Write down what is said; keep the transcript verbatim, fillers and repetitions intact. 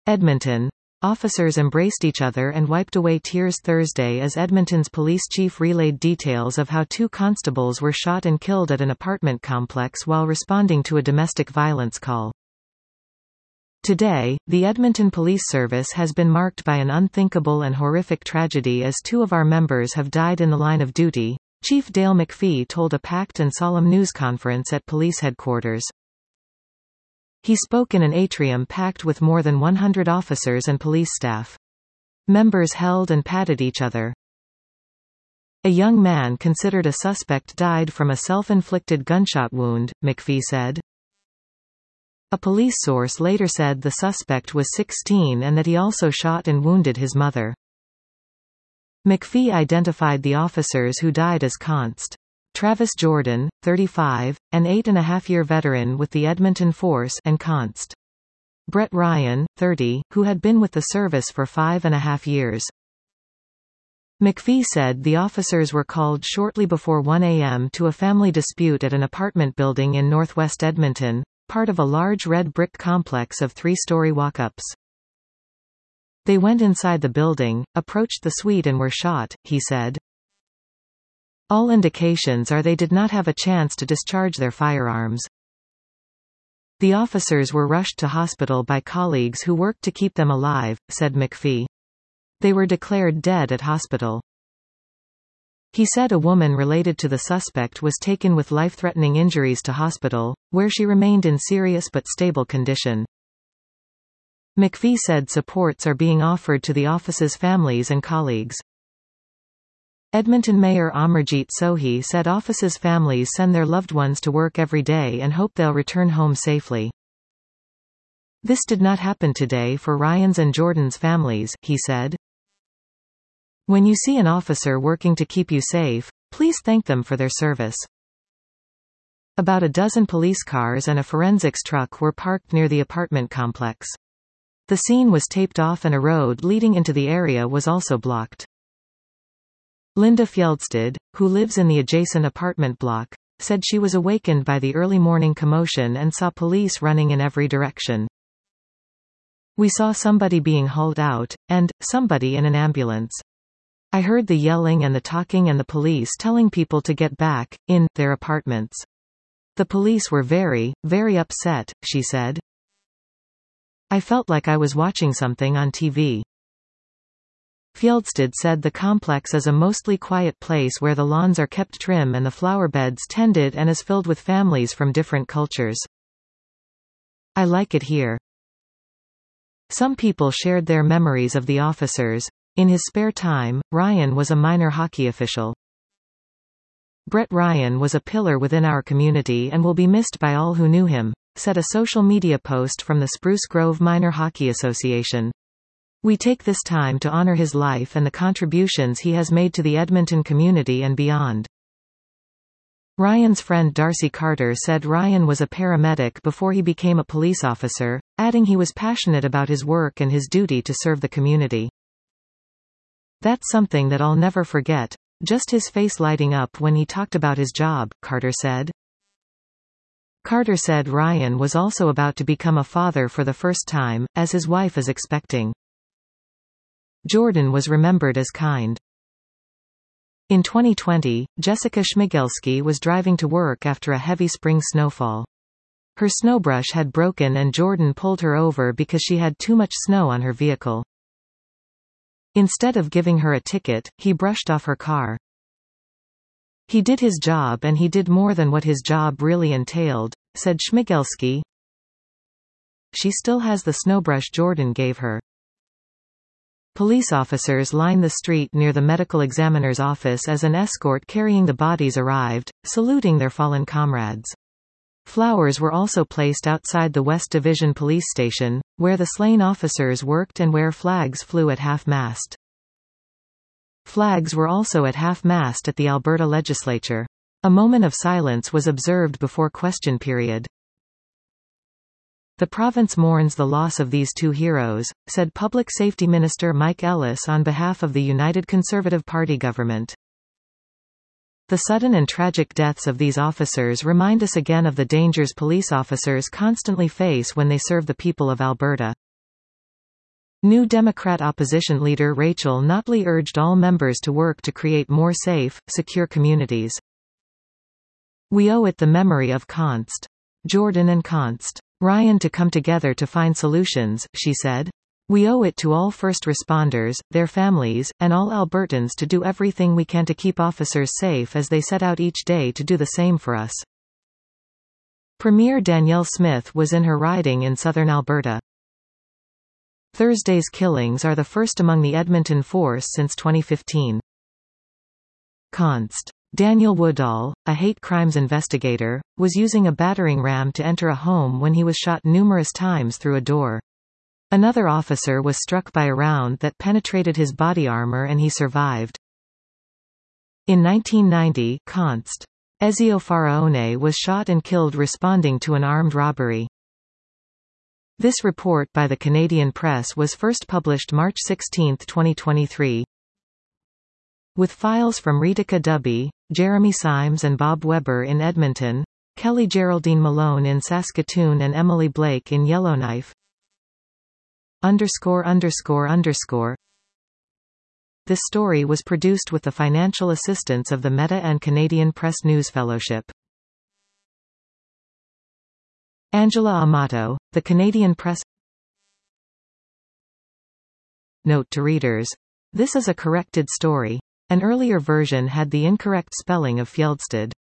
Edmonton. Officers embraced each other and wiped away tears Thursday as Edmonton's police chief relayed details of how two constables were shot and killed at an apartment complex while responding to a domestic violence call. Today, the Edmonton Police Service has been marked by an unthinkable and horrific tragedy as two of our members have died in the line of duty, Chief Dale McPhee told a packed and solemn news conference at police headquarters. He spoke in an atrium packed with more than one hundred officers and police staff. Members held and patted each other. A young man considered a suspect died from a self-inflicted gunshot wound, McPhee said. A police source later said the suspect was sixteen and that he also shot and wounded his mother. McPhee identified the officers who died as Const. Travis Jordan, thirty-five, an eight-and-a-half-year veteran with the Edmonton Force, and Const. Brett Ryan, thirty, who had been with the service for five and a half years. McPhee said the officers were called shortly before one a m to a family dispute at an apartment building in northwest Edmonton, part of a large red brick complex of three-story walk-ups. They went inside the building, approached the suite and were shot, he said. All indications are they did not have a chance to discharge their firearms. The officers were rushed to hospital by colleagues who worked to keep them alive, said McPhee. They were declared dead at hospital. He said a woman related to the suspect was taken with life-threatening injuries to hospital, where she remained in serious but stable condition. McPhee said supports are being offered to the office's families and colleagues. Edmonton Mayor Amarjeet Sohi said office's families send their loved ones to work every day and hope they'll return home safely. This did not happen today for Ryan's and Jordan's families, he said. When you see an officer working to keep you safe, please thank them for their service. About a dozen police cars and a forensics truck were parked near the apartment complex. The scene was taped off and a road leading into the area was also blocked. Linda Fjeldstad, who lives in the adjacent apartment block, said she was awakened by the early morning commotion and saw police running in every direction. We saw somebody being hauled out, and somebody in an ambulance. I heard the yelling and the talking and the police telling people to get back, in, their apartments. The police were very, very upset, she said. I felt like I was watching something on T V. Fjeldstad said the complex is a mostly quiet place where the lawns are kept trim and the flower beds tended and is filled with families from different cultures. I like it here. Some people shared their memories of the officers. In his spare time, Ryan was a minor hockey official. Brett Ryan was a pillar within our community and will be missed by all who knew him, said a social media post from the Spruce Grove Minor Hockey Association. We take this time to honor his life and the contributions he has made to the Edmonton community and beyond. Ryan's friend Darcy Carter said Ryan was a paramedic before he became a police officer, adding he was passionate about his work and his duty to serve the community. That's something that I'll never forget. Just his face lighting up when he talked about his job, Carter said. Carter said Ryan was also about to become a father for the first time, as his wife is expecting. Jordan was remembered as kind. In twenty twenty, Jessica Schmigelski was driving to work after a heavy spring snowfall. Her snowbrush had broken and Jordan pulled her over because she had too much snow on her vehicle. Instead of giving her a ticket, he brushed off her car. He did his job and he did more than what his job really entailed, said Schmigelski. She still has the snowbrush Jordan gave her. Police officers lined the street near the medical examiner's office as an escort carrying the bodies arrived, saluting their fallen comrades. Flowers were also placed outside the West Division Police Station, where the slain officers worked and where flags flew at half-mast. Flags were also at half-mast at the Alberta Legislature. A moment of silence was observed before question period. The province mourns the loss of these two heroes, said Public Safety Minister Mike Ellis on behalf of the United Conservative Party government. The sudden and tragic deaths of these officers remind us again of the dangers police officers constantly face when they serve the people of Alberta. New Democrat opposition leader Rachel Notley urged all members to work to create more safe, secure communities. We owe it the memory of Const. Jordan and Const. Ryan to come together to find solutions, she said. We owe it to all first responders, their families, and all Albertans to do everything we can to keep officers safe as they set out each day to do the same for us. Premier Danielle Smith was in her riding in southern Alberta. Thursday's killings are the first among the Edmonton force since twenty fifteen. Const. Daniel Woodall, a hate crimes investigator, was using a battering ram to enter a home when he was shot numerous times through a door. Another officer was struck by a round that penetrated his body armor and he survived. In nineteen ninety, Const. Ezio Faraone was shot and killed responding to an armed robbery. This report by the Canadian Press was first published March sixteenth twenty twenty-three. With files from Ritika Dubby, Jeremy Symes and Bob Weber in Edmonton, Kelly Geraldine Malone in Saskatoon and Emily Blake in Yellowknife. Underscore underscore underscore. This story was produced with the financial assistance of the Meta and Canadian Press News Fellowship. Angela Amato, The Canadian Press. Note to readers. This is a corrected story. An earlier version had the incorrect spelling of Fjeldstad.